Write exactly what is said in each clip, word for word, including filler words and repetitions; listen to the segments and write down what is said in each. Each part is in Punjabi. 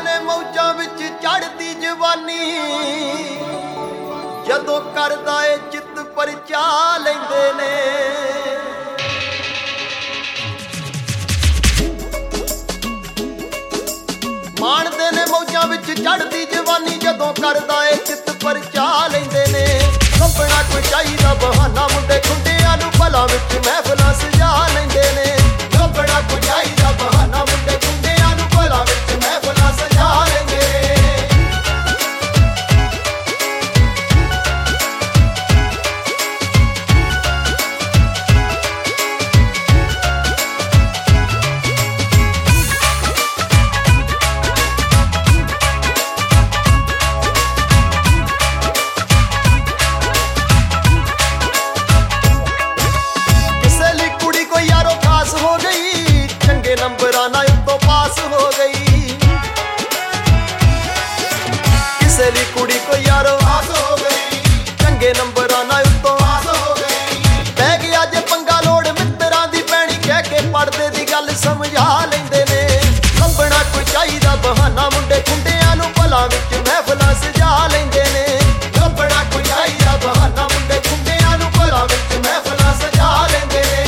ਨੇ ਮੌਜਾਂ ਵਿੱਚ ਚੜ੍ਹਦੀ ਜਵਾਨੀ ਜਦੋਂ ਕਰਦਾ ਏ ਚਿੱਤ ਪਰਚਾ ਲੈਂਦੇ ਨੇ ਮਾਣਦੇ ਨੇ ਮੌਜਾਂ ਵਿੱਚ ਚੜ੍ਹਦੀ ਜਵਾਨੀ ਜਦੋਂ ਕਰਦਾ ਏ ਚਿੱਤ ਪਰਚਾ ਲੈਂਦੇ ਨੇ ਲੱਭਣਾ ਕੋਈ ਚਾਹੀਦਾ ਬਹਾਨਾ ਮੁੰਡੇ ਖੁੰਡਿਆਂ ਨੂੰ ਭਲਾ ਵਿੱਚ ਮਹਿਫਲਾਂ ਸਜਾ ਲੈਂਦੇ ਨੇ ਲੱਭਣਾ ਕੋਈ ਚਾਹੀਦਾ ਬਹਾਨਾ ਮੁੰਡੇ ਖੁੰਡਿਆਂ ਨੂੰ ਭਲਾ ਵਿੱਚ ਮਹਿਫਲਾਂ ਸਜਾ ਲੈਂਦੇ ਨੇ ਹੋ ਗਈ ਚੰਗੇ ਨੰਬਰਾਂ ਨਾਲ ਉੱਤੋਂ ਪਾਸ ਹੋ ਗਈ ਕਿਸੇ ਲਈ ਕੁੜੀ ਕੋਈ ਯਾਰੋ ਪਾਸ ਹੋ ਗਈ ਚੰਗੇ ਨੰਬਰਾਂ ਨਾਲ ਉੱਤੋਂ ਪਾਸ ਹੋ ਗਈ ਪੈ ਗਿਆ ਜੇ ਪੰਗਾ ਲੋੜ ਮਿੱਤਰਾਂ ਦੀ ਪੈਣੀ ਕਹਿ ਕੇ ਪੜਦੇ ਦੀ ਗੱਲ ਸਮਝਾ ਲੈਂਦੇ ਨੇ ਲੱਭਣਾ ਕੋਈ ਚਾਹੀਦਾ ਬਹਾਨਾ ਮੁੰਡੇ ਖੁੰਡਿਆਂ ਨੂੰ ਭਲਾ ਵਿੱਚ ਮਹਿਫਲਾਂ ਸਜਾ ਲੈਂਦੇ ਨੇ ਲੱਭਣਾ ਕੋਈ ਚਾਹੀਦਾ ਬਹਾਨਾ ਮੁੰਡੇ ਖੁੰਡਿਆਂ ਨੂੰ ਭਲਾ ਵਿੱਚ ਮਹਿਫਲਾਂ ਸਜਾ ਲੈਂਦੇ ਨੇ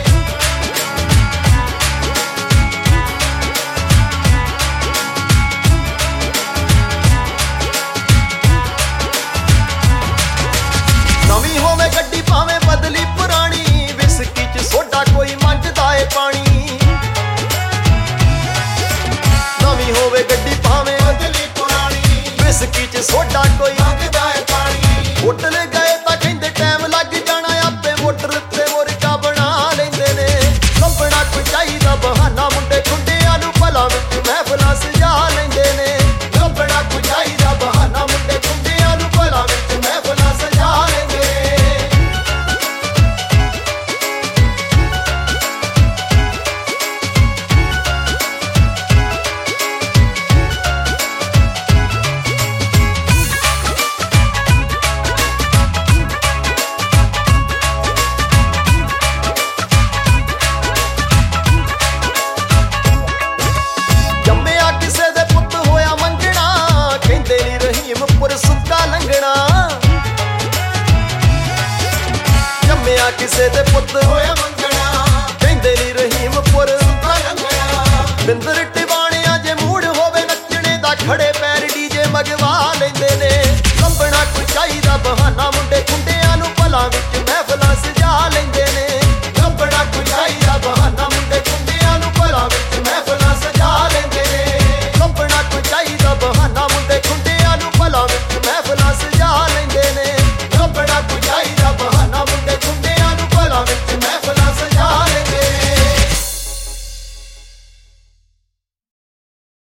ਨਵੀਂ ਹੋਵੇ ਗੱਡੀ ਭਾਵੇਂ ਬਦਲੀ ਪੁਰਾਣੀ ਵਿਸਕੀ ਚ ਸੋਡਾ ਕੋਈ ਮੰਗਦਾ ਏ ਪਾਣੀ ਨਵੀਂ ਹੋਵੇ ਗੱਡੀ ਭਾਵੇਂ ਬਦਲੀ ਪੁਰਾਣੀ ਵਿਸਕੀ ਚ ਸੋਡਾ ਕੋਈ ਮੰਗਦਾ ਏ ਪਾਣੀ ਹੋਟਲ ਗਏ ਤਾਂ ਕਹਿੰਦੇ ਟਾਈਮ ਲੱਗ ਜਾਣਾ ਆਪੇ ਮੋਟਰ ਤੇ ਮੁਰਗਾ ਬਣਾ ਲੈਂਦੇ ਨੇ ਲੱਭਣਾ ਕੋਈ ਚਾਹੀਦਾ ਬਹਾਨਾ ਮੁੰਡੇ ਖੁੰਡਿਆਂ ਨੂੰ ਭਲਾ ਵਿੱਚ ਮਹਿਫਲਾਂ ਸਜਾ ਲੈਂਦੇ ਨੇ ਲੱਭਣਾ ਕੋਈ ਚਾਹੀਦਾ ਬਹਾਨਾ ਮੁੰਡੇ ਖੁੰਡਿਆਂ ਨੂੰ ਭਲਾ ਵਿੱਚ ਮਹਿਫਲਾਂ ਸਜਾ ਲੈਂਦੇ ਨੇ ਜੰਮਿਆ ਕਿਸੇ ਦੇ ਪੁੱਤ ਹੋਇਆ ਮੰਗਣਾ ਕਹਿੰਦੇ ਨੀ ਰਹੀਮਪੁਰ ਸੁੱਕਾ ਲੰਘਣਾ ਬਿੰਦਰ